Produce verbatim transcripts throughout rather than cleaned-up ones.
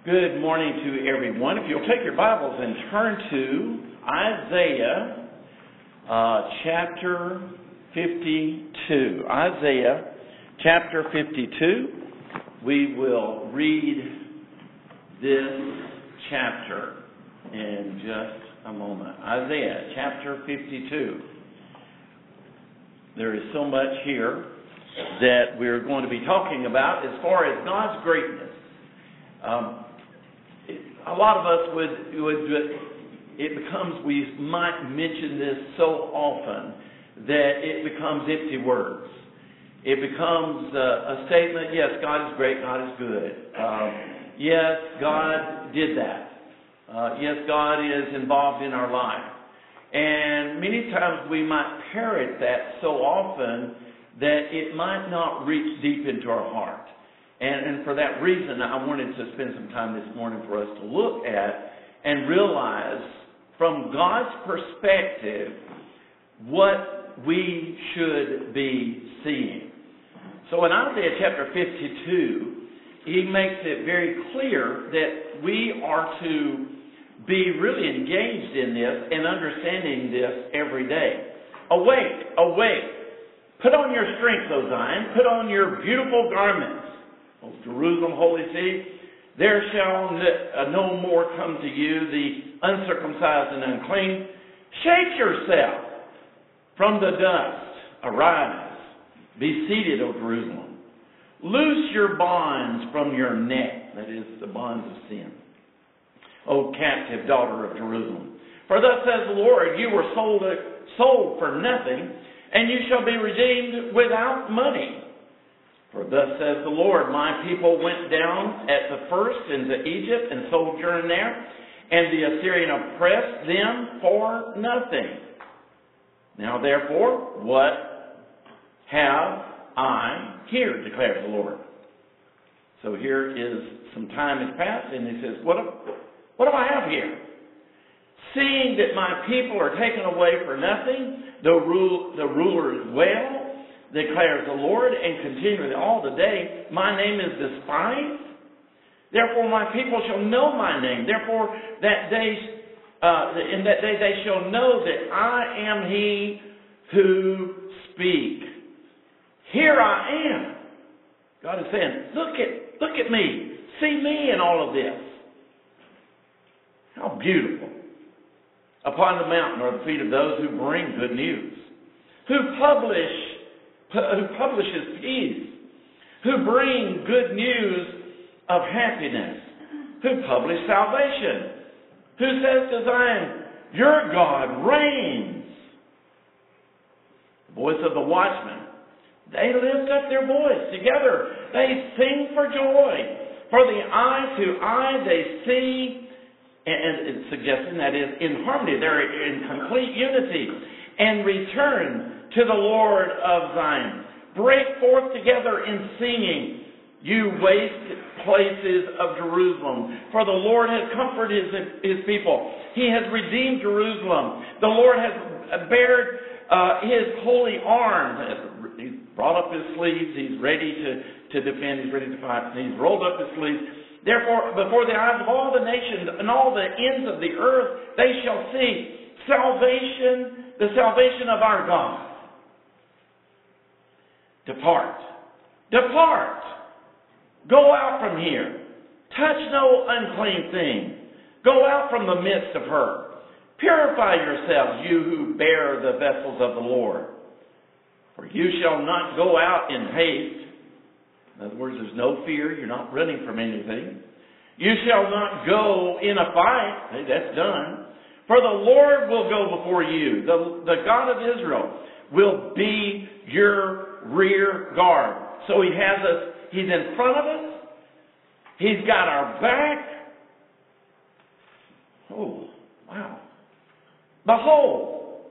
Good morning to everyone. If you'll take your Bibles and turn to Isaiah uh, chapter fifty-two. Isaiah chapter fifty-two. We will read this chapter in just a moment. Isaiah chapter fifty-two. There is so much here that we're going to be talking about as far as God's greatness. Um, a lot of us would, would, it becomes, we might mention this so often that it becomes empty words. It becomes a, a statement, yes, God is great, God is good. Um, yes, God did that. Uh, yes, God is involved in our life. And many times we might parrot that so often that it might not reach deep into our heart. And, and for that reason, I wanted to spend some time this morning for us to look at and realize from God's perspective what we should be seeing. So in Isaiah chapter fifty-two, he makes it very clear that we are to be really engaged in this and understanding this every day. Awake, awake. Put on your strength, O Zion. Put on your beautiful garments, O Jerusalem, holy city. There shall no more come to you the uncircumcised and unclean. Shake yourself from the dust. Arise. Be seated, O Jerusalem. Loose your bonds from your neck. That is, the bonds of sin. O captive daughter of Jerusalem. For thus says the Lord, you were sold, sold for nothing, and you shall be redeemed without money. For thus says the Lord, my people went down at the first into Egypt and sojourned there, and the Assyrian oppressed them for nothing. Now therefore, what have I here, declares the Lord. So here is some time has passed, and he says, what do, what do I have here? Seeing that my people are taken away for nothing, the, rule, the rulers wail, declares the Lord, and continually all the day, my name is despised. Therefore my people shall know my name. Therefore that day, uh, in that day they shall know that I am he who speak. Here I am. God is saying, look at, look at me. See me in all of this. How beautiful. Upon the mountain are the feet of those who bring good news, who publish, who publishes peace, who bring good news of happiness, who publish salvation, who says to Zion, your God reigns. The voice of the watchman, they lift up their voice together. They sing for joy. For the eye to eye they see, and it's suggesting that is in harmony. They're in complete unity. And return to the Lord of Zion. Break forth together in singing, you waste places of Jerusalem. For the Lord has comforted his, his people. He has redeemed Jerusalem. The Lord has bared uh, his holy arm. He's brought up his sleeves. He's ready to, to defend. He's ready to fight. He's rolled up his sleeves. Therefore, before the eyes of all the nations and all the ends of the earth, they shall see salvation, the salvation of our God. Depart. Depart. Go out from here. Touch no unclean thing. Go out from the midst of her. Purify yourselves, you who bear the vessels of the Lord. For you shall not go out in haste. In other words, there's no fear. You're not running from anything. You shall not go in a fight. Hey, that's done. For the Lord will go before you. The, the God of Israel will be your rear guard. So he has us. He's in front of us. He's got our back. Oh, wow. Behold,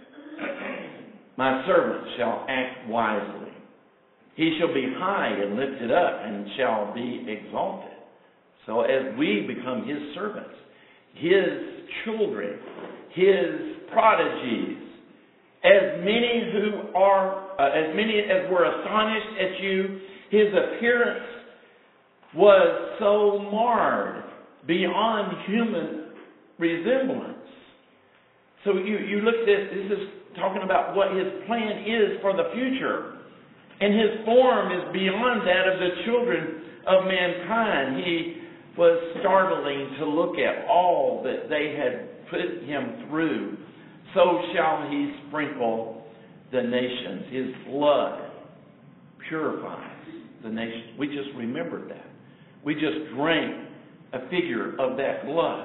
my servant shall act wisely. He shall be high and lifted up and shall be exalted. So as we become his servants, his children, his prodigies, as many who are, uh, as many as were astonished at you, his appearance was so marred beyond human resemblance. So you, you look at this, this is talking about what his plan is for the future. And his form is beyond that of the children of mankind. He was startling to look at all that they had put him through. So shall he sprinkle the nations. His blood purifies the nations. We just remembered that. We just drank a figure of that blood.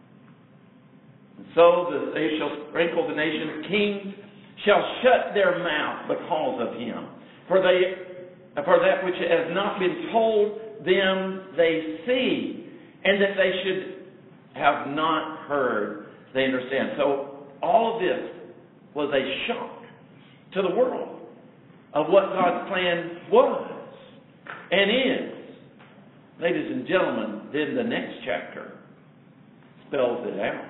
And so the, they shall sprinkle the nations. Kings shall shut their mouth because of him. For they, for that which has not been told them they see, and that they should have not heard, they understand. So all of this was a shock to the world of what God's plan was and is. Ladies and gentlemen, then the next chapter spells it out.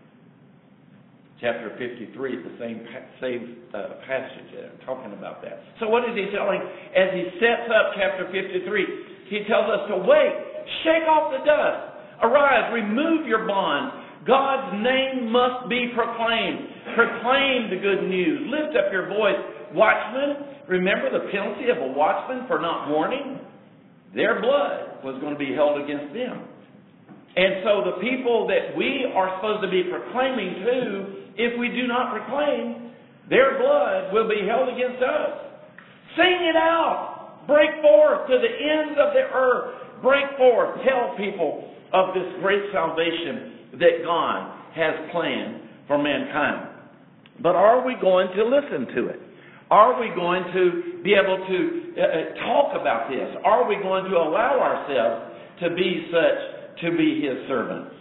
Chapter fifty-three, the same, same uh, passage there, talking about that. So what is he telling? As he sets up chapter fifty-three, he tells us to wait, shake off the dust, arise, remove your bonds. God's name must be proclaimed. Proclaim the good news. Lift up your voice. Watchmen, remember the penalty of a watchman for not warning? Their blood was going to be held against them. And so the people that we are supposed to be proclaiming to, if we do not proclaim, their blood will be held against us. Sing it out. Break forth to the ends of the earth. Break forth. Tell people of this great salvation that God has planned for mankind. But are we going to listen to it? Are we going to be able to uh, talk about this? Are we going to allow ourselves to be such to be his servants?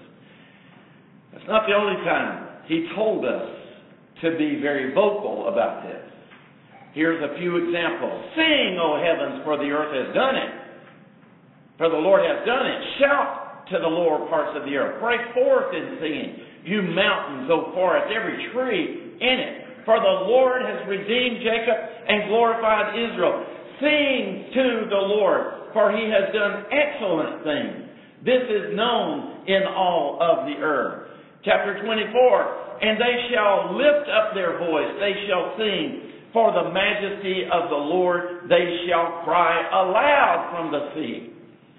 That's not the only time he told us to be very vocal about this. Here's a few examples. Sing, O heavens, for the earth has done it. For the Lord has done it. Shout to the lower parts of the earth. Break forth in singing, you mountains, O forest, every tree in it. For the Lord has redeemed Jacob and glorified Israel. Sing to the Lord, for he has done excellent things. This is known in all of the earth. Chapter twenty-four, and they shall lift up their voice, they shall sing for the majesty of the Lord, they shall cry aloud from the sea.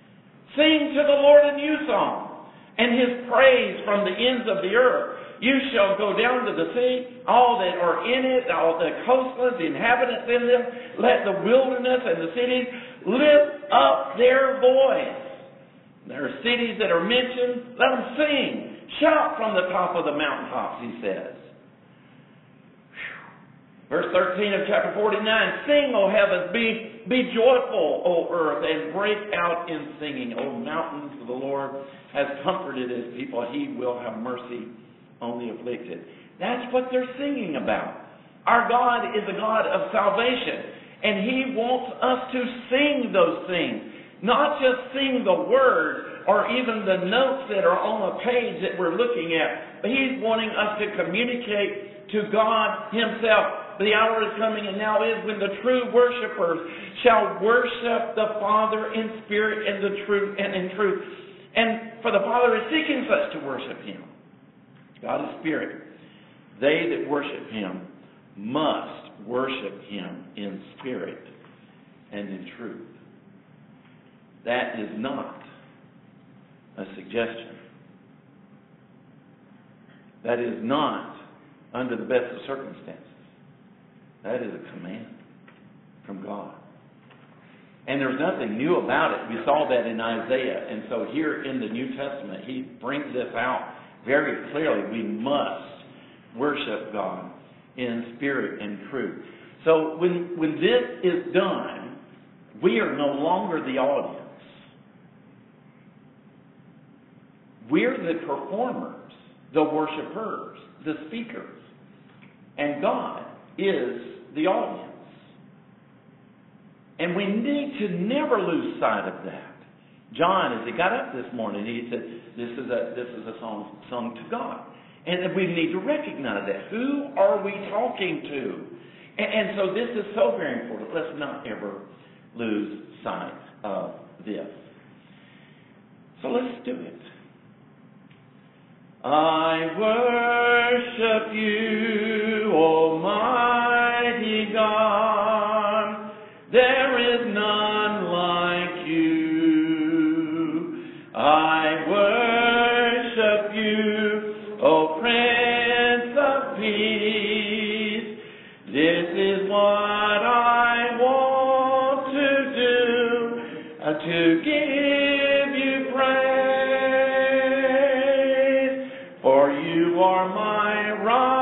Sing to the Lord a new song, and his praise from the ends of the earth. You shall go down to the sea, all that are in it, all the coastlands, the inhabitants in them. Let the wilderness and the cities lift up their voice. There are cities that are mentioned. Let them sing. Shout from the top of the mountaintops, he says. Verse thirteen of chapter forty-nine, sing, O heavens, be, be joyful, O earth, and break out in singing. O mountains, the Lord has comforted his people. He will have mercy on the afflicted. That's what they're singing about. Our God is a God of salvation, and he wants us to sing those things. Not just sing the word or even the notes that are on a page that we're looking at, but he's wanting us to communicate to God himself. The hour is coming and now is when the true worshipers shall worship the Father in spirit and the truth and in truth. And for the Father is seeking such to worship him. God is spirit. They that worship him must worship him in spirit and in truth. That is not a suggestion. That is not under the best of circumstances. That is a command from God. And there's nothing new about it. We saw that in Isaiah. And so here in the New Testament, he brings this out very clearly. We must worship God in spirit and truth. So when, when this is done, we are no longer the audience. We're the performers, the worshipers, the speakers. And God is the audience. And we need to never lose sight of that. John, as he got up this morning, he said, this is a, this is a song sung to God. And we need to recognize that. Who are we talking to? And, and so this is so very important. Let's not ever lose sight of this. So let's do it. I worship you, Almighty God. There is none like you. I worship you, O Prince of Peace. This is what I want to do, uh, to give you praise, for you are my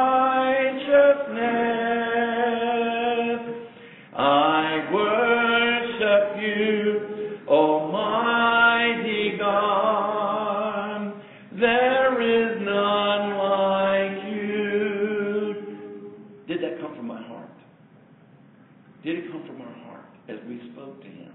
righteousness. I worship you, Almighty God. There is none like you. Did that come from my heart? Did it come from our heart as we spoke to Him?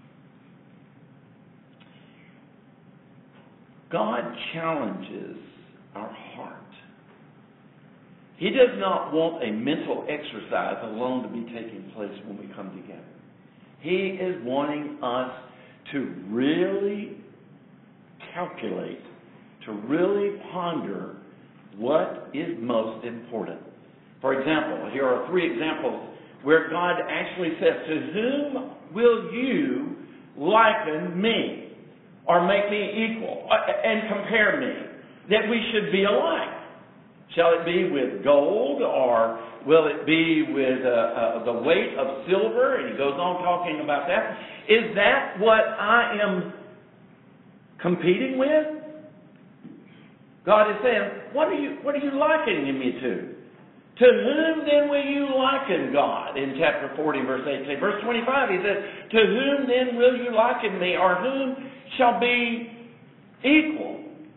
God challenges our heart. He does not want a mental exercise alone to be taking place when we come together. He is wanting us to really calculate, to really ponder what is most important. For example, here are three examples where God actually says, to whom will you liken me or make me equal and compare me, that we should be alike? Shall it be with gold, or will it be with uh, uh, the weight of silver? And he goes on talking about that. Is that what I am competing with? God is saying, what are you, what are you likening me to? To whom then will you liken God? In chapter forty, verse eighteen. Verse twenty-five, he says, to whom then will you liken me, or whom shall be equal?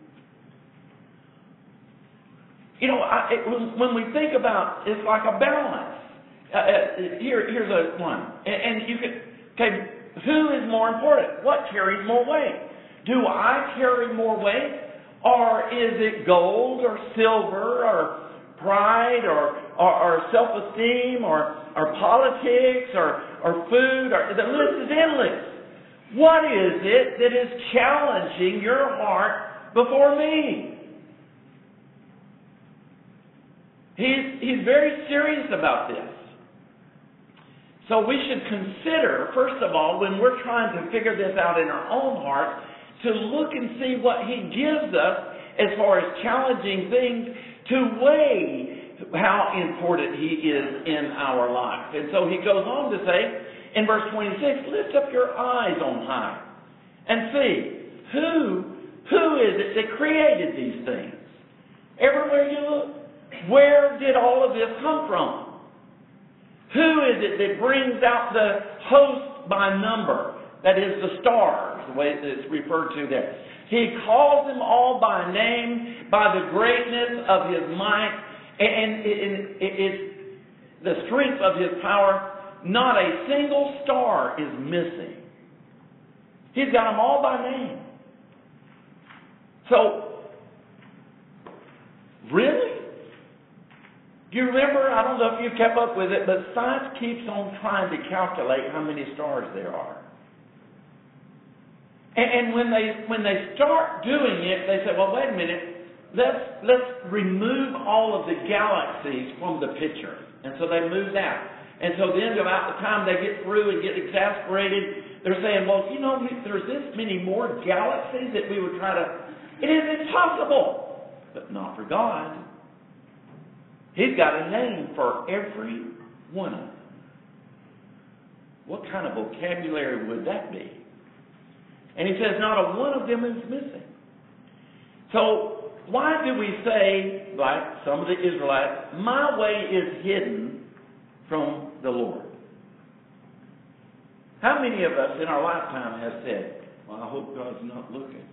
You know, I, it, when we think about, it's like a balance. Uh, uh, here, here's a one. And, and you can, okay, who is more important? What carries more weight? Do I carry more weight? Or is it gold or silver or pride or, or, or self-esteem or, or politics or, or food? Or, the list is endless. What is it that is challenging your heart before me? He's, he's very serious about this. So we should consider, first of all, when we're trying to figure this out in our own hearts, to look and see what He gives us as far as challenging things, to weigh how important He is in our life. And so he goes on to say, in verse twenty-six, lift up your eyes on high and see who, who is it that created these things. Everywhere you look, where did all of this come from? Who is it that brings out the host by number? That is the stars, the way it's referred to there. He calls them all by name, by the greatness of His might, and it's the strength of His power. Not a single star is missing. He's got them all by name. So, really? Do you remember, I don't know if you kept up with it, but science keeps on trying to calculate how many stars there are. And, and when they when they start doing it, they say, well, wait a minute, let's let's remove all of the galaxies from the picture. And so they move that. And so then about the time they get through and get exasperated, they're saying, well, you know, there's this many more galaxies that we would try to... It is impossible. But not for God. He's got a name for every one of them. What kind of vocabulary would that be? And he says not a one of them is missing. So why do we say, like some of the Israelites, my way is hidden from the Lord? How many of us in our lifetime have said, well, I hope God's not looking?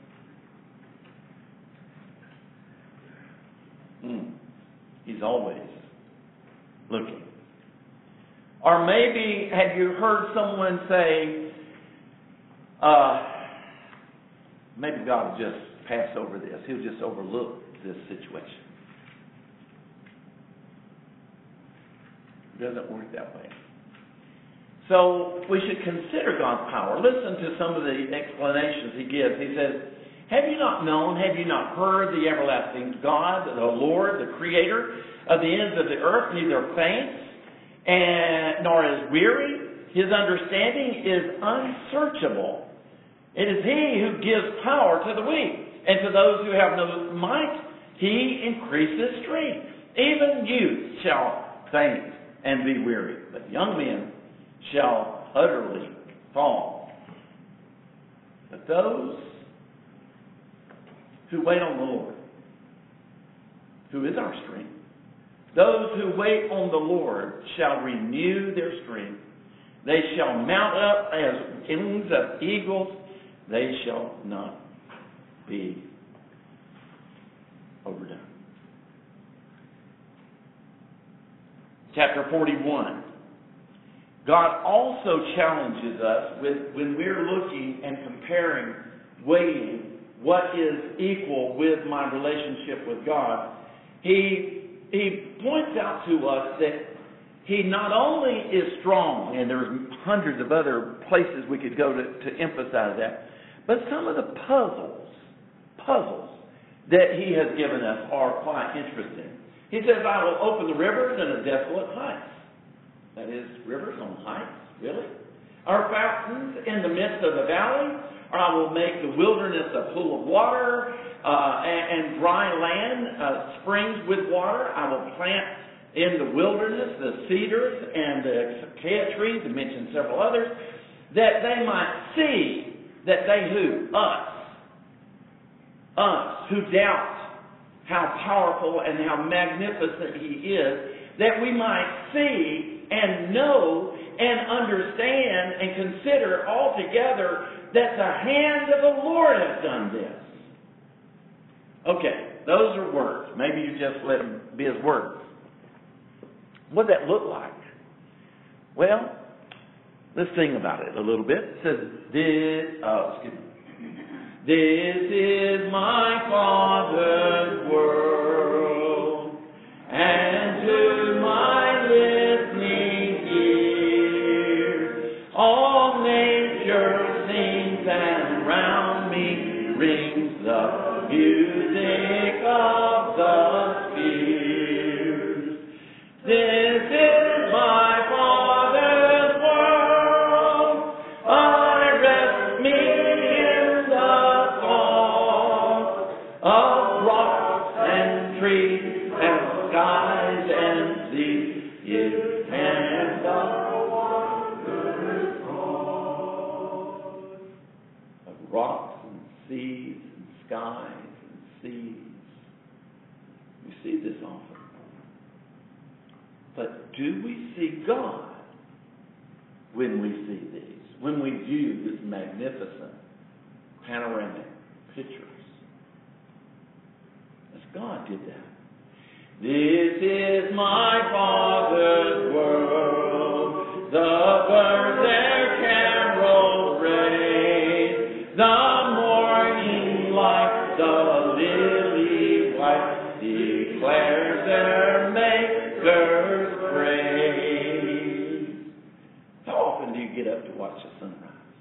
Hmm. He's always looking. Or maybe have you heard someone say, uh, maybe God will just pass over this. He'll just overlook this situation. It doesn't work that way. So we should consider God's power. Listen to some of the explanations He gives. He says, Have you not known, have you not heard the everlasting God, the Lord, the Creator of the ends of the earth, neither faints and nor is weary? His understanding is unsearchable. It is He who gives power to the weak, and to those who have no might, He increases strength. Even youth shall faint and be weary, but young men shall utterly fall. But those who wait on the Lord, who is our strength, those who wait on the Lord shall renew their strength. They shall mount up as wings of eagles. They shall not be overdone. Chapter forty-one. God also challenges us with when we're looking and comparing, weighing what is equal with my relationship with God. He, he points out to us that He not only is strong, and there's hundreds of other places we could go to, to emphasize that, but some of the puzzles, puzzles that He has given us are quite interesting. He says, I will open the rivers in a desolate heights. That is, rivers on heights, really? Or fountains in the midst of the valley? Or I will make the wilderness a pool of water, uh, and, and dry land uh, springs with water. I will plant in the wilderness the cedars and the acacia trees, and mention several others, that they might see that they who? Us. Us, who doubt how powerful and how magnificent He is, that we might see and know and understand and consider altogether that the hand of the Lord has done this. Okay, those are words. Maybe you just let them be His words. What does that look like? Well, let's sing about it a little bit. It says, this, oh, excuse me. This is my Father's world, and to my listening ears, all nature sings, and round me rings the music of the spheres. This is my Father's world. I rest me in the song of rocks and trees and skies and seas. His hand of wondrous broad. Of rocks and seas and skies and seas. We see this often. But do we see God when we see these? When we view this magnificent panoramic pictures? As God did that. This is my Father's world. The birds their carols raise. The morning light, the lily white, declares their Maker's praise. How often do you get up to watch the sunrise?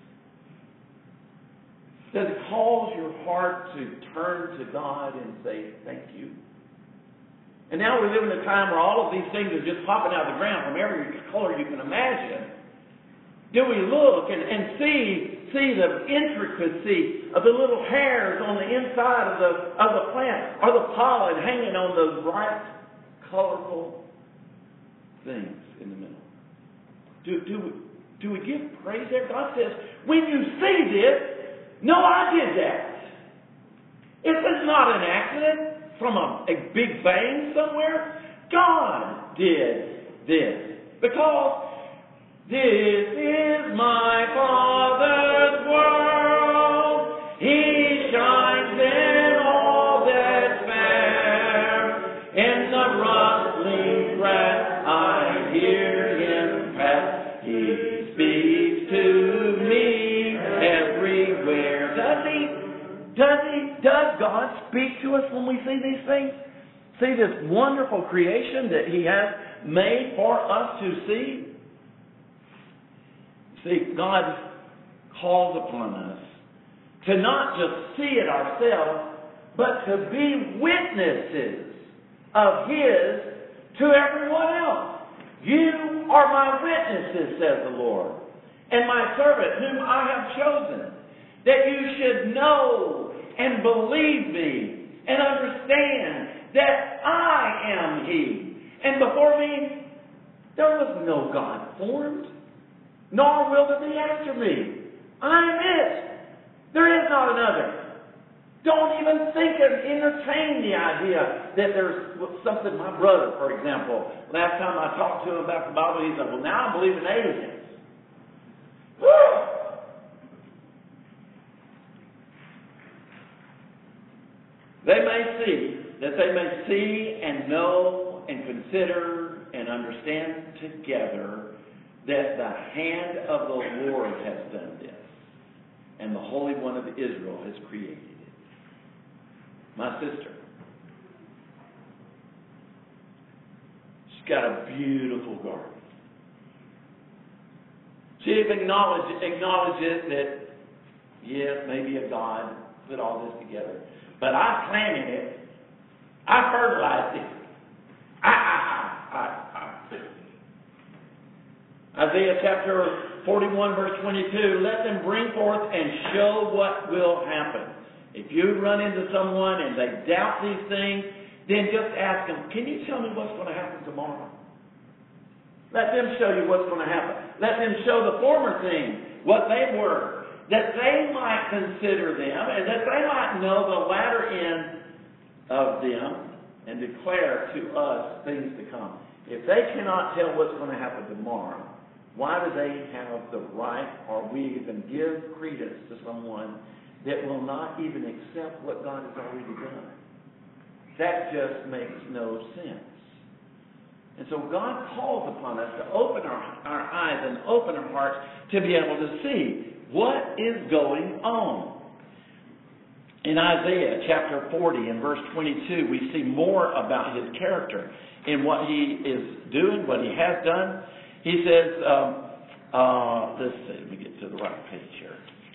Does it cause your heart to turn to God and say, thank you? And now we live in a time where all of these things are just popping out of the ground from every color you can imagine. Do we look and, and see, see the intricacy of the little hairs on the inside of the, of the plant, or the pollen hanging on those bright, colorful things in the middle? Do, do, we, do we give praise there? God says, when you see this, no, I did that. This is not an accident from a, a big bang somewhere. God did this. Because this is my Father's world. He shines in all that's fair. In the rustling grass I hear Him pass. He speaks to me everywhere. Does He? Does He? Does God speak to us when we see these things? See this wonderful creation that He has made for us to see? See, God calls upon us to not just see it ourselves, but to be witnesses of His to everyone else. You are my witnesses, says the Lord, and my servant whom I have chosen, that you should know and believe me and understand that I am He. And before me there was no God formed, nor will there be after me. I am it. There is not another. Don't even think of, entertain the idea that there's something. My brother, for example, last time I talked to him about the Bible, he said, well, now I believe in aliens. Woo! They may see, that they may see and know and consider and understand together that the hand of the Lord has done this, and the Holy One of Israel has created it. My sister, she's got a beautiful garden. She acknowledges, acknowledges that, yes, maybe a God put all this together. But I planted it. I fertilized it. I, I, I, I. Isaiah chapter forty-one, verse twenty-two, let them bring forth and show what will happen. If you run into someone and they doubt these things, then just ask them, can you tell me what's going to happen tomorrow? Let them show you what's going to happen. Let them show the former things, what they were, that they might consider them and that they might know the latter end of them and declare to us things to come. If they cannot tell what's going to happen tomorrow, why do they have the right, or we even give credence to someone that will not even accept what God has already done? That just makes no sense. And so God calls upon us to open our, our eyes and open our hearts to be able to see what is going on. In Isaiah chapter forty and verse twenty-two, we see more about His character in what He is doing, what He has done. He says, um, uh, let's see, let me get to the right page here.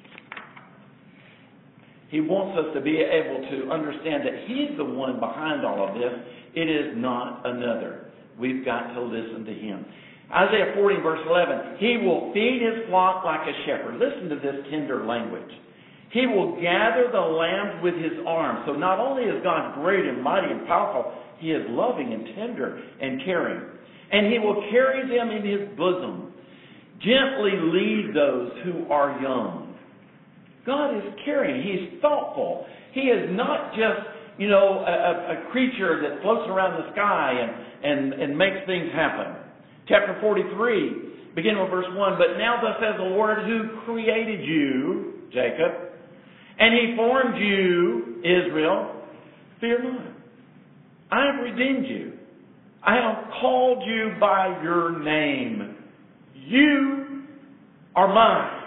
He wants us to be able to understand that He's the one behind all of this. It is not another. We've got to listen to Him. Isaiah forty, verse eleven, He will feed His flock like a shepherd. Listen to this tender language. He will gather the lambs with His arms. So not only is God great and mighty and powerful, He is loving and tender and caring. And He will carry them in His bosom, gently lead those who are young. God is caring. He's thoughtful. He is not just, you know, a, a creature that floats around the sky and, and, and makes things happen. Chapter forty-three, beginning with verse one, but now thus says the Lord who created you, Jacob, and He formed you, Israel, fear not. I have redeemed you. I have called you by your name. You are mine.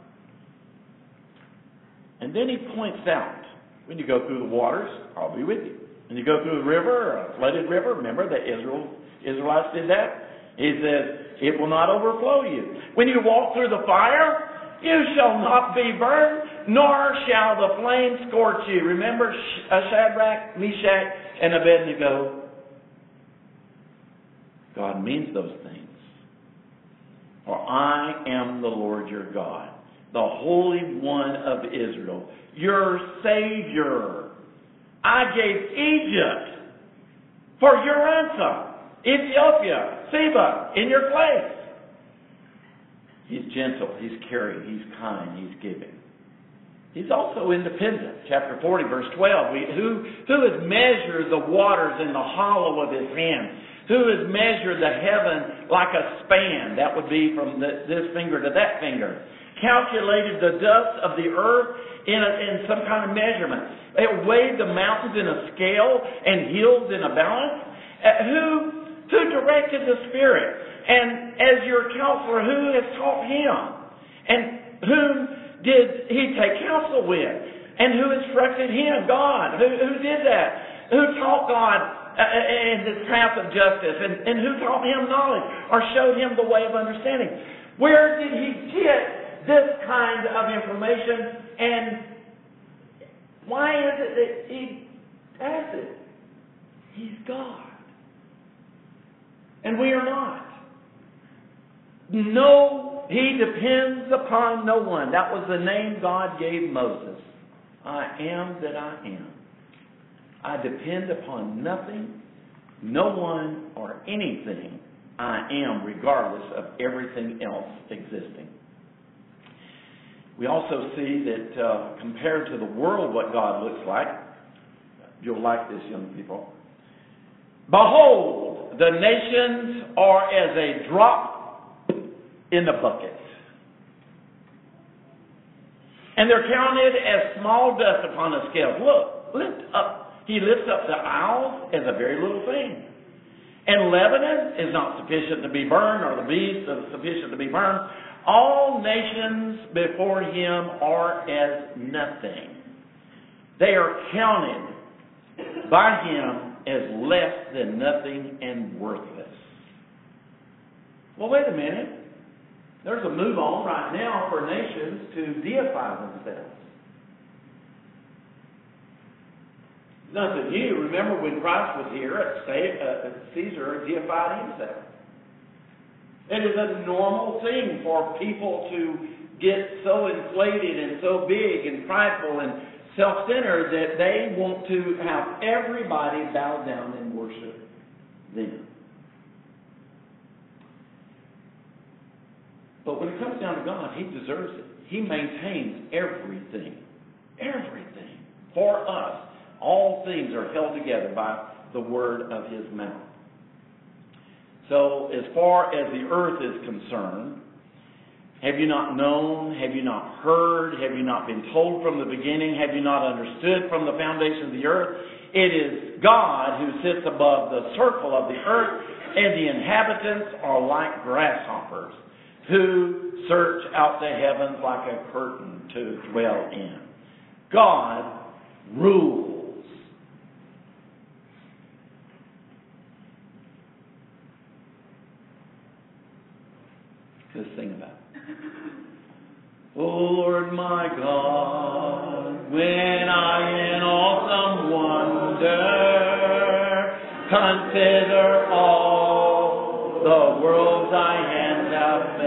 And then He points out, when you go through the waters, I'll be with you. When you go through the river, a flooded river, remember that Israel, Israelites did that? He says, it will not overflow you. When you walk through the fire, you shall not be burned, nor shall the flame scorch you. Remember Shadrach, Meshach, and Abednego? God means those things. For I am the Lord your God, the Holy One of Israel, your Savior. I gave Egypt for your ransom, Ethiopia, Seba, in your place. He's gentle, He's caring, He's kind, He's giving. He's also independent. Chapter forty, verse twelve. We, who, who has measured the waters in the hollow of His hand? Who has measured the heaven like a span? That would be from the, this finger to that finger. Calculated the dust of the earth in, a, in some kind of measurement. It weighed the mountains in a scale and hills in a balance. Uh, who, who directed the Spirit? And as your counselor, who has taught Him? And whom did He take counsel with? And who instructed Him? God. Who, who did that? Who taught God in His path of justice? And, and who taught Him knowledge or showed Him the way of understanding? Where did He get this kind of information? And Why is it that he has it? He's God. And we are not. No, he depends upon no one. That was the name God gave Moses. I am that I am. I depend upon nothing, no one, or anything. I am, regardless of everything else existing. We also see that uh, compared to the world, what God looks like, you'll like this, young people. Behold, the nations are as a drop in the bucket, and they're counted as small dust upon a scale. Look, lift up. He lifts up the isles as a very little thing. And Lebanon is not sufficient to be burned, or the beast is sufficient to be burned. All nations before him are as nothing. They are counted by him as less than nothing and worthless. Well, wait a minute. There's a move on right now for nations to deify themselves. Nothing new. Remember when Christ was here, Caesar deified himself. It is a normal thing for people to get so inflated and so big and prideful and self-centered that they want to have everybody bow down and worship them. But when it comes down to God, he deserves it. He maintains everything. Everything. For us. All things are held together by the word of his mouth. So, as far as the earth is concerned, have you not known? Have you not heard? Have you not been told from the beginning? Have you not understood from the foundation of the earth? It is God who sits above the circle of the earth, and the inhabitants are like grasshoppers, who search out the heavens like a curtain to dwell in. God rules. Let's sing about it. O Lord my God, when I in awesome wonder consider all the worlds thy hands have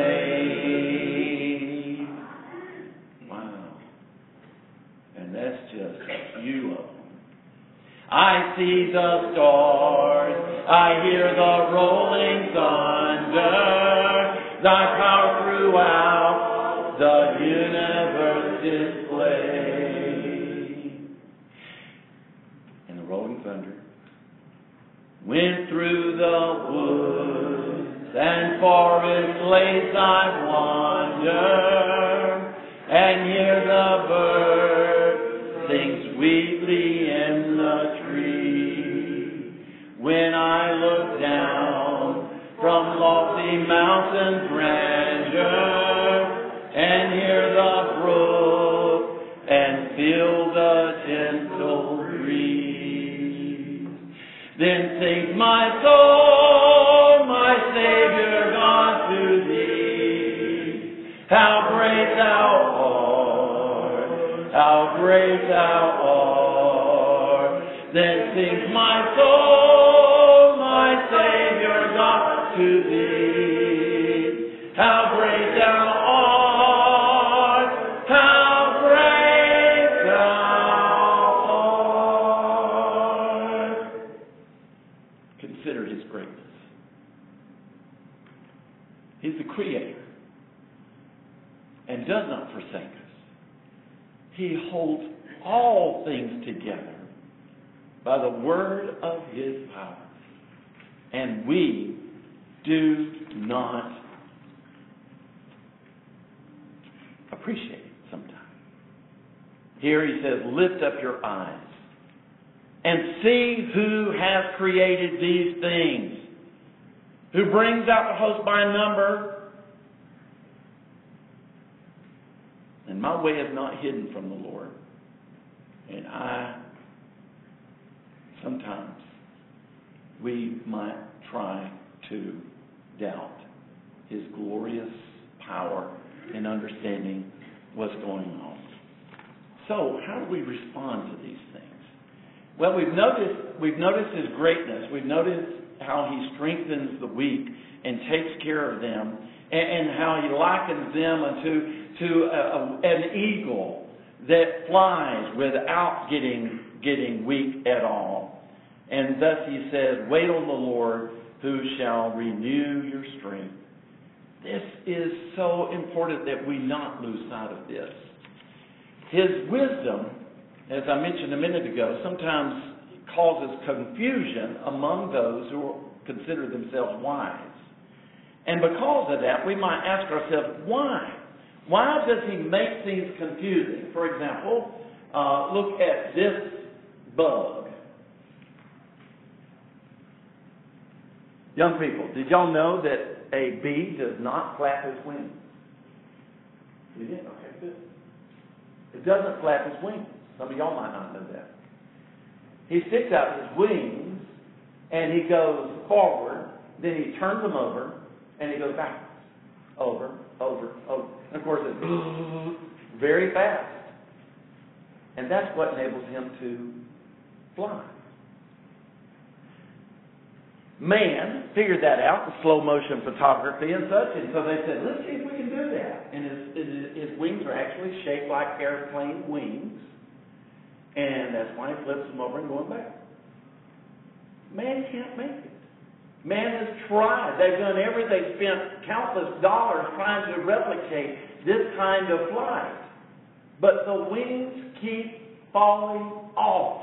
made. Wow. And that's just a few of them. I see the stars, I hear the rolling thunder, thy power throughout the universe displayed. And the rolling thunder went through the woods and forest glades I wander, and hear the bird sing sweetly in the tree. When I look down from lofty mountain grandeur, and hear the brook, and feel the gentle breeze, then sings my soul, my Savior God, to thee. How great thou art, how great thou art. Then sings my soul, my Savior God, to thee. How great thou art, how great thou art. Consider his greatness. He's the creator and does not forsake us. He holds all things together by the word of his power. And we do not appreciate it sometimes. Here he says, lift up your eyes and see who has created these things, who brings out the host by number. And my way is not hidden from the Lord. And I, sometimes, we might try to doubt his glorious power in understanding what's going on. So, how do we respond to these things? Well, we've noticed we've noticed His greatness. We've noticed how He strengthens the weak and takes care of them, and, and how He likens them unto to a, a, an eagle that flies without getting getting weak at all. And thus He says, "Wait on the Lord, who shall renew your strength." This is so important that we not lose sight of this. His wisdom, as I mentioned a minute ago, sometimes causes confusion among those who consider themselves wise. And because of that, we might ask ourselves, why? Why does He make things confusing? For example, uh, look at this bug. Young people, did y'all know that a bee does not flap his wings? You did? Okay, good. It doesn't flap his wings. Some of y'all might not know that. He sticks out his wings, and he goes forward, then he turns them over, and he goes backwards. Over, over, over. And of course, it's very fast. And that's what enables him to fly. Man figured that out with slow motion photography and such, and so they said, let's see if we can do that. And his, his, his wings are actually shaped like airplane wings, and that's why he flips them over and going back. Man can't make it. Man has tried. They've done everything. They've spent countless dollars trying to replicate this kind of flight. But the wings keep falling off.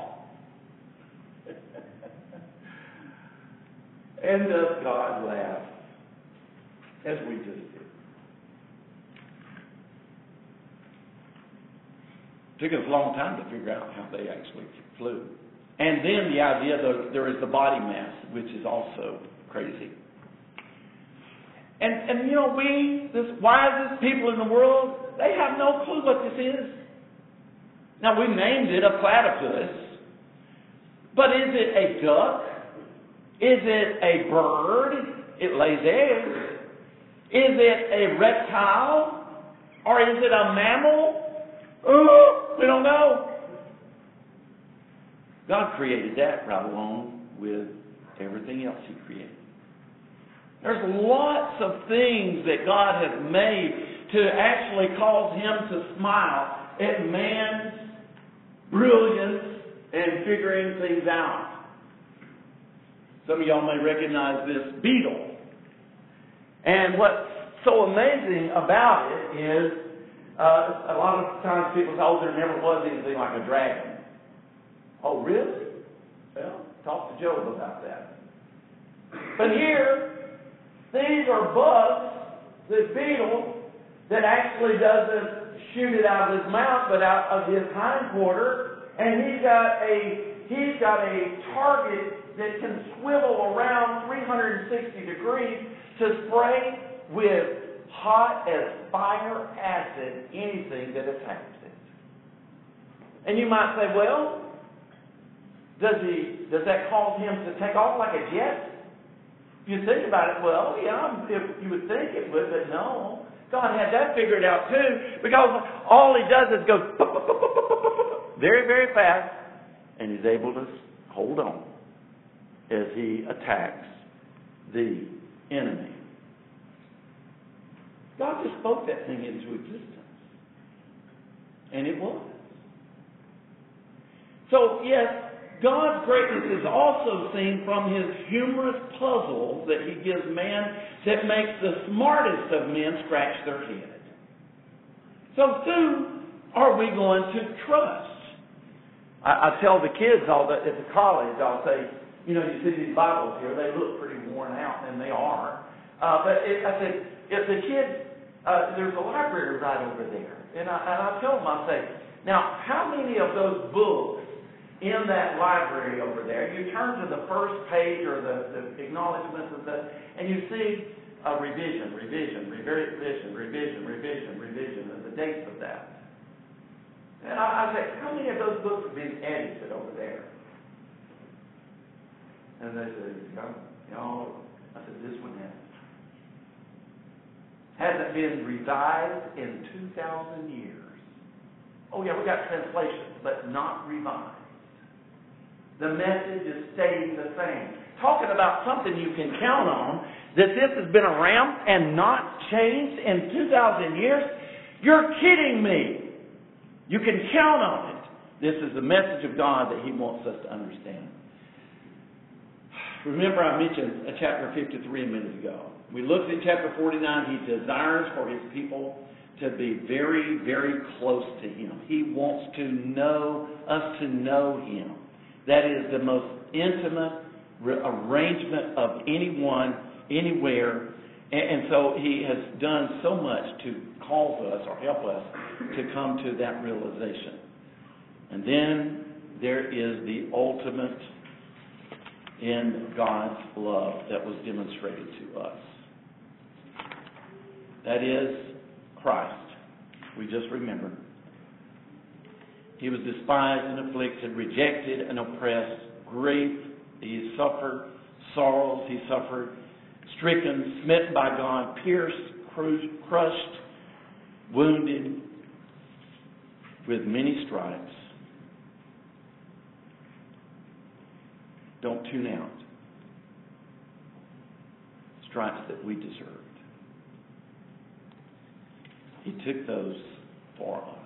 And does God laugh, as we just did. Took us a long time to figure out how they actually flew. And then the idea that there is the body mass, which is also crazy. And, and you know, we, this wisest people in the world, they have no clue what this is. Now, we named it a platypus, but is it a duck? Is it a bird? It lays eggs. Is it a reptile? Or is it a mammal? Oh, we don't know. God created that right along with everything else He created. There's lots of things that God has made to actually cause Him to smile at man's brilliance and figuring things out. Some of y'all may recognize this beetle. And what's so amazing about it is uh, a lot of times people say, oh, there never was anything like a dragon. Oh, really? Well, talk to Job about that. But here, these are bugs, this beetle, that actually doesn't shoot it out of his mouth, but out of his hindquarter. And he's got a he's got a target that can swivel around three hundred sixty degrees to spray with hot as fire acid anything that attacks it. And you might say, well, does he does that cause him to take off like a jet? If you think about it, well, yeah, if you would think it would, but no. God had that figured out too, because all he does is go very, very fast, and he's able to hold on as he attacks the enemy. God just spoke that thing into existence. And it was. So, yes, God's greatness is also seen from His humorous puzzles that He gives man that makes the smartest of men scratch their head. So who are we going to trust? I, I tell the kids all that at the college, I'll say, you know, you see these Bibles here, they look pretty worn out, and they are. Uh, but it, I said, if the kids, uh, there's a library right over there. And I, and I tell them, I say, now, how many of those books in that library over there, you turn to the first page or the, the acknowledgments of the, and you see a revision, revision, revision, revision, revision, revision, and the dates of that. And I, I say, how many of those books have been edited over there? And they said, no. I said, this one hasn't. Hasn't been revised in two thousand years. Oh yeah, we got translations, but not revised. The message is staying the same. Talking about something you can count on, that this has been around and not changed in two thousand years? You're kidding me. You can count on it. This is the message of God that He wants us to understand. Remember I mentioned chapter fifty-three a minute ago. We looked at chapter forty-nine. He desires for His people to be very, very close to Him. He wants to know us to know Him. That is the most intimate arrangement of anyone, anywhere. And so He has done so much to cause us or help us to come to that realization. And then there is the ultimate in God's love that was demonstrated to us. That is Christ. We just remembered. He was despised and afflicted, rejected and oppressed, grief. He suffered sorrows. He suffered, stricken, smitten by God, pierced, crushed, wounded, with many stripes. Don't tune out. Stripes that we deserved. He took those for us.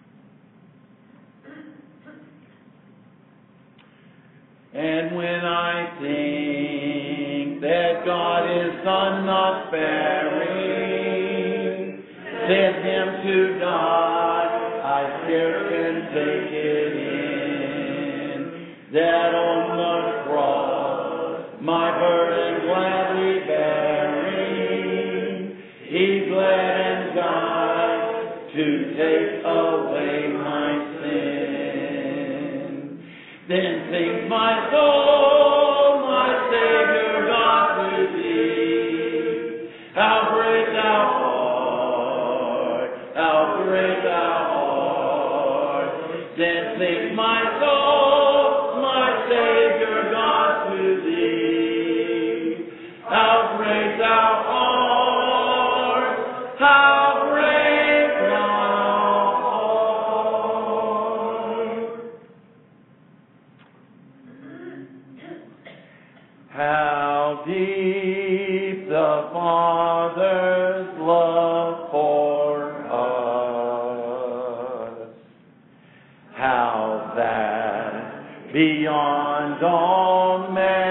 And when I think that God is Son not sparing, sent Him to die, I scarce can take it in, that on the cross, my burden gladly bearing, He bled and died to take away my sin. Then sings my soul, my Savior God, to Thee. How great Thou art, how great Thou art. Then sings my soul, my Savior God, to Thee. How great Thou art, how great Thou art. How deep the Father's love for us. How that beyond all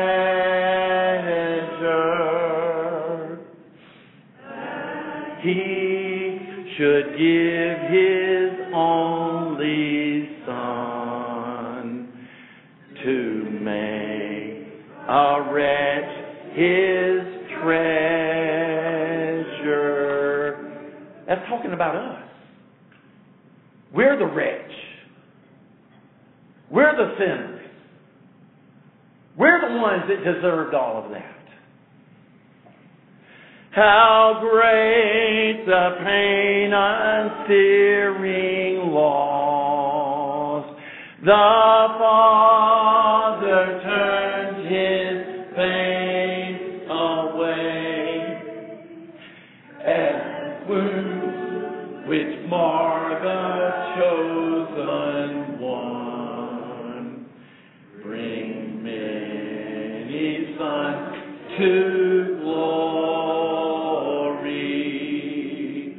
measure He should give His only Son to make a wretch His treasure. That's talking about us. We're the wretch. We're the sinners. We're the ones that deserved all of that. How great the pain unsearing loss. The Father turned His pain away, and wounds which mar the chosen one bring many sons to glory.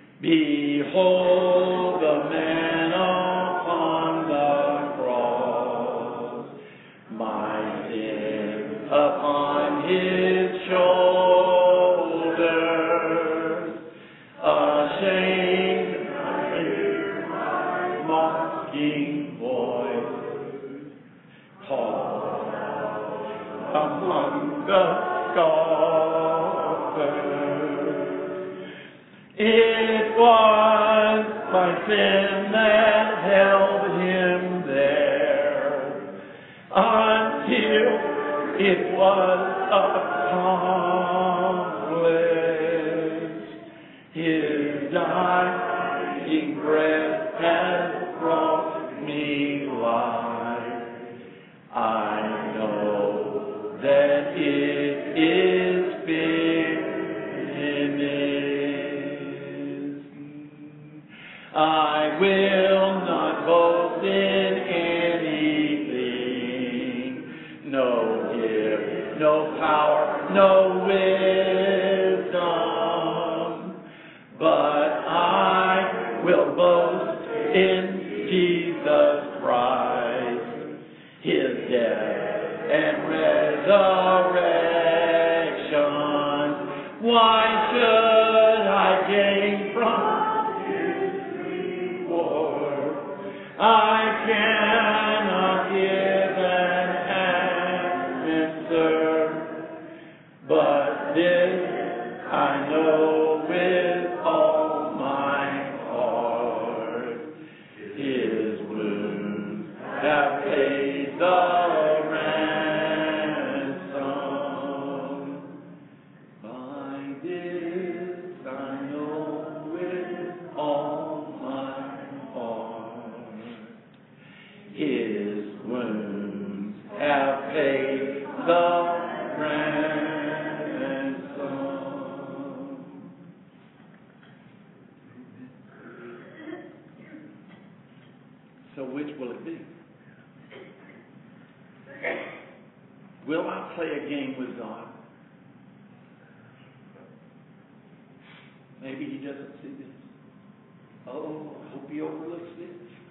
Behold the man upon the cross, my sin upon His shoulders, ashamed I hear my mocking voice call among the scoffers. It was my sin that held Him there until it was accomplished. His dying breath has brought me life. I know that it is finished. I will no power, no wisdom, but I will boast in Jesus Christ, His death and resurrection. Why should I gain from His reward? I cannot give an answer, but this I know with all my heart. His wounds have paid the ransom. By this I know with all my heart. His wounds have paid the ransom. So which will it be? Will I play a game with God? Maybe He doesn't see this. Oh, I hope He overlooks this.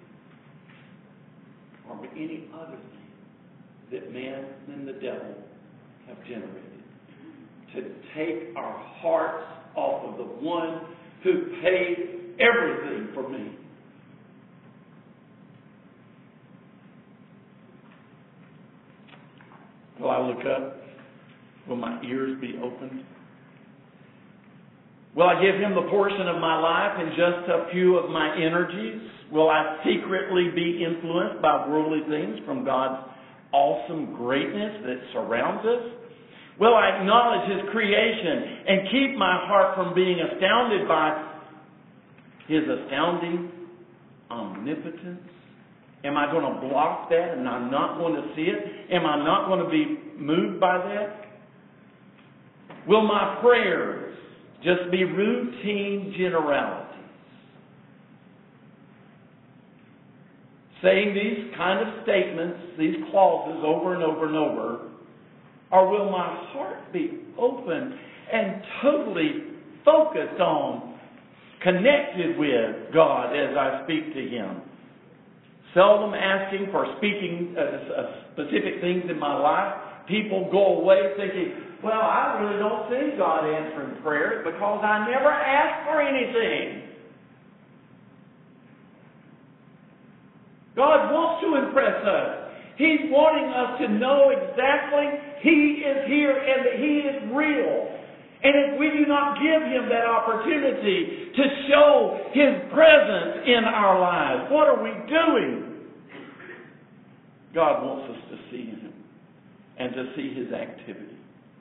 Or any other thing that man and the devil have generated to take our hearts off of the one who paid everything for me. Will I look up? Will my ears be opened? Will I give Him the portion of my life and just a few of my energies? Will I secretly be influenced by worldly things from God's awesome greatness that surrounds us? Will I acknowledge His creation and keep my heart from being astounded by His astounding omnipotence? Am I going to block that and I'm not going to see it? Am I not going to be moved by that? Will my prayers just be routine generalities? Saying these kind of statements, these clauses over and over and over, or will my heart be open and totally focused on, connected with God as I speak to Him? Seldom asking for speaking uh, uh, specific things in my life. People go away thinking, well, I really don't see God answering prayers because I never asked for anything. God wants to impress us. He's wanting us to know exactly He is here and that He is real. And if we do not give Him that opportunity to show His presence in our lives, what are we doing? God wants us to see Him and to see His activity.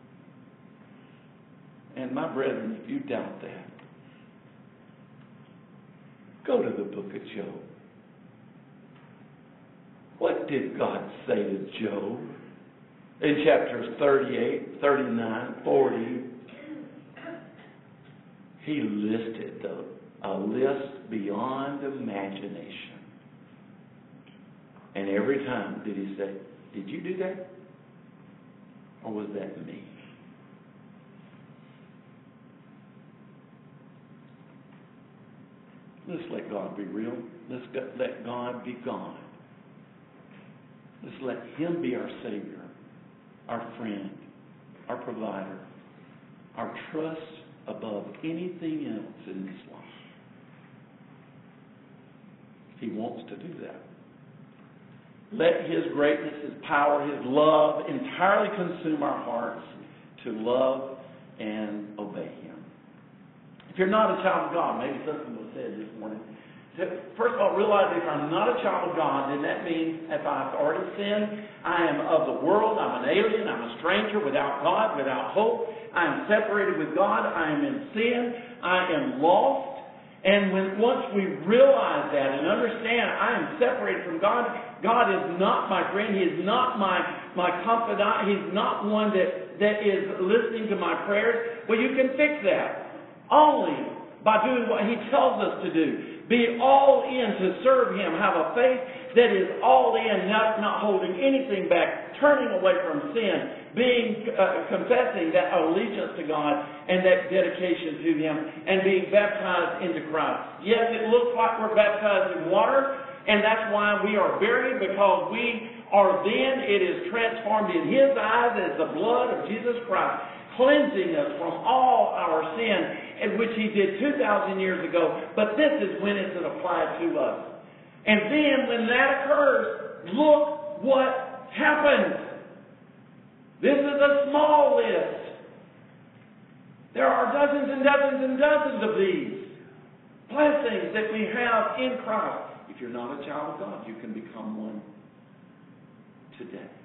And my brethren, if you doubt that, go to the book of Job. What did God say to Job in chapters thirty-eight, thirty-nine, forty? He listed a, a list beyond imagination. And every time did He say, did you do that? Or was that me? Let's let God be real. Let's let God be God. Let's let Him be our Savior, our friend, our provider, our trust above anything else in this life. He wants to do that. Let His greatness, His power, His love entirely consume our hearts to love and obey Him. If you're not a child of God, maybe something was said this morning. First of all, realize if I'm not a child of God, then that means if I've already sinned, I am of the world, I'm an alien, I'm a stranger without God, without hope. I am separated with God, I am in sin, I am lost. And when once we realize that and understand I am separated from God, God is not my friend, He is not my, my confidant, He's not one that, that is listening to my prayers. Well, you can fix that only by doing what He tells us to do. Be all in to serve Him. Have a faith that is all in, not, not holding anything back, turning away from sin, being uh, confessing that allegiance to God and that dedication to Him, and being baptized into Christ. Yes, it looks like we're baptized in water, and that's why we are buried, because we are then, it is transformed in His eyes as the blood of Jesus Christ, cleansing us from all our sin, and which He did two thousand years ago. But this is when it's applied to us. And then when that occurs, look what happens. This is a small list. There are dozens and dozens and dozens of these blessings that we have in Christ. If you're not a child of God, you can become one today.